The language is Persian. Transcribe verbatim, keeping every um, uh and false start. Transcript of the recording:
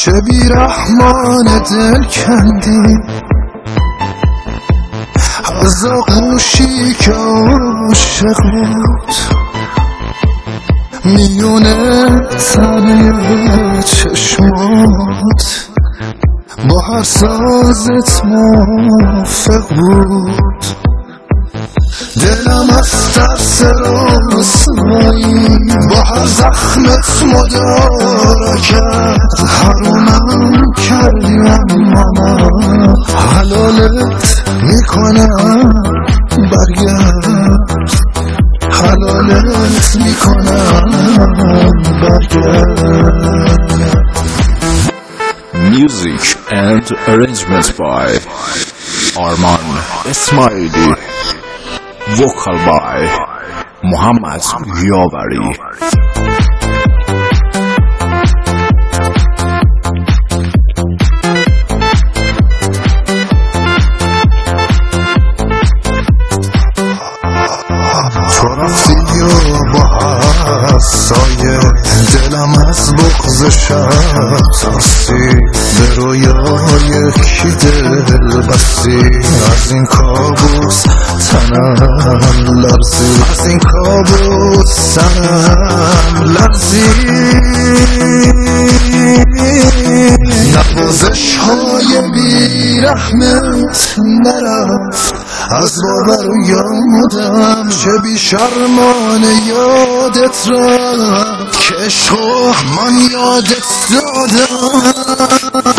چه بیرحمان دل کندی از آغوشی که عاشق بود میونه تنه چشمات با هر سازت موافق بود. دلم از ترس رسوایی با هر زخمت مدارا کرد. حرومم کردی اما من حلالت میکنم برگرد، حلالت میکنم برگرد. Music and arrangement by Arman Esmaili. Vocal by Muhammad Yavari. تو رفتی و با سایه دلم از بغض شب ترسی، به رویای کی دل بستی. از این کابوس تنم لرزی، از این کابوس تنم لرزی. نوازش های بیرحمت نرفت از باور و یادم، چه بی شرمانه یادت رفت که عشق من یادت دادم.